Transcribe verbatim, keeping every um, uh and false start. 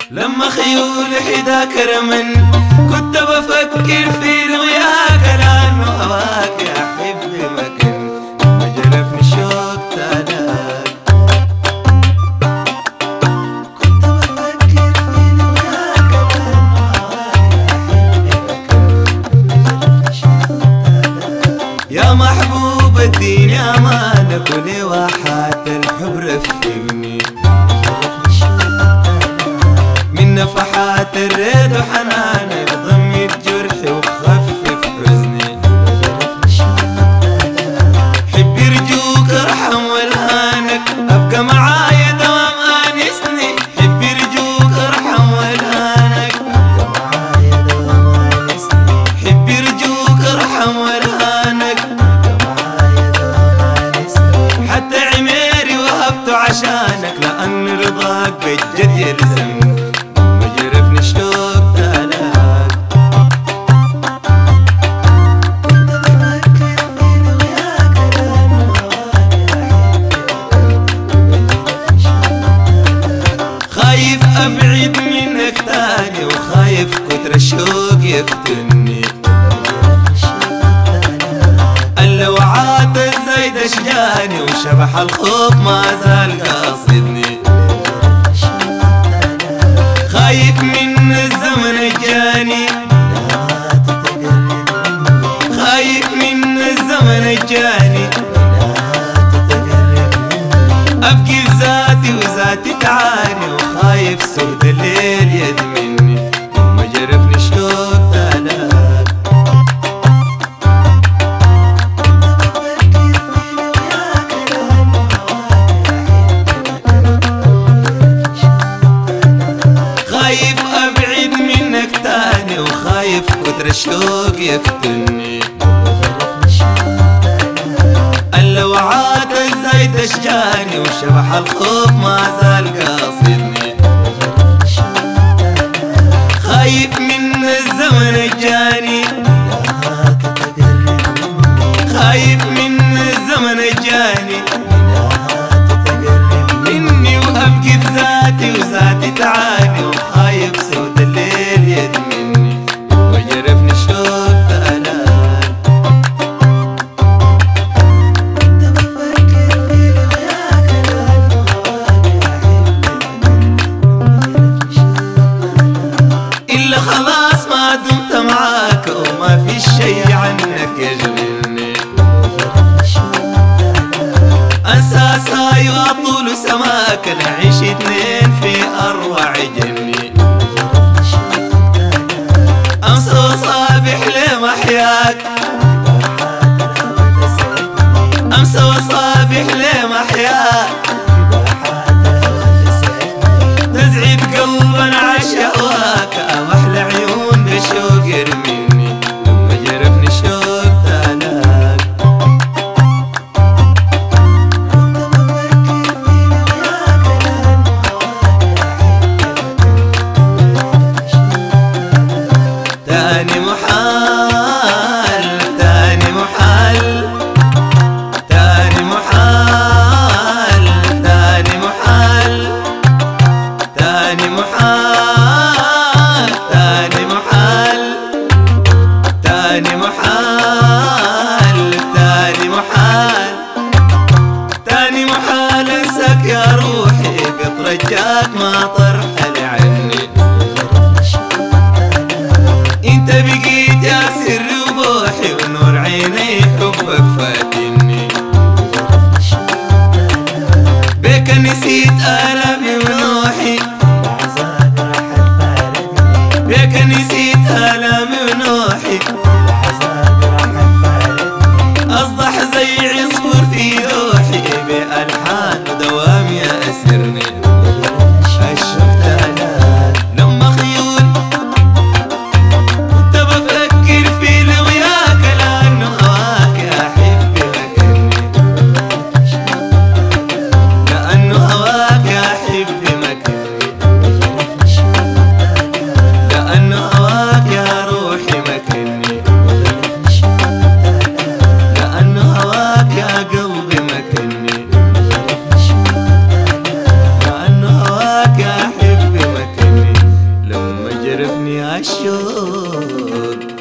لما خيول حدا كرمن كنت بفكر في رؤياك لأنه هواك يا حبي مكن ما جرفني شوق تلاك. كنت بفكر في رؤياك لأنه هواك يا حبي مكن ما جرفني شوق تلاك. يا محبوب الدين يا مالك ولواحات الحب رفقني نفحات الريد وحنانك ضميت جرحي وخفف حزني. حبي رجوك ارحم والهانك ابقى معايا دوام انسني. حبي رجوك ارحم والهانك ابقى معايا دوام انسني. حبي رجوك ارحم والهانك ابقى معايا دوام انسني. حتى عميري وهبته عشانك لان رضاك بجد يلزمني. خايف ابعد منك تاني وخايف كتر الشوق يقتلني. اللوعات الزايد اشجاني وشبح الخوف ما زال قاصدني. خايف من الزمن الجاني خايف من الزمن الجاني ابكي ذاتي وذاتي تعاني. وخايف سود الليل يدمني وما جرفني شوق تلاك. خايف ابعد منك تاني وخايف كتر الشوق يقتلني. اللوعات الزايد اشجاني وشبح الخوف ما زال قاصدني. خايف من الزمن الجاني خايف من الزمن الجاني مني وابكي بذاتي وذاتي تعاني. وخايف سود الليل يدمني وجرفني شوق تلاك. خلاص ما دمت معاك وما في شي عنك يشغلني. انسى ساي واطول سماك نعيش اتنين في اروع جني. انسى وصابح ليه محياك امسى وصابح ليه محياك. تزعج قلبا عشهواك أحلى عيون بشوق يرميني لما جرفني شوق تلاك. تاني محال تاني محال تاني محال تاني محال تاني محال تاني محال تاني محال تاني محال تاني محال انساك يا روحي بترجاك ما ترحل عني. انت بقيت يا سري وبوحي ونور عيني حبك فاتني. بك نسيت آلامي ونوحي بك نسيت آلامي ونوحي. أصبح زي عصفور في روحي بألحان ودوام يأسرني. الشوق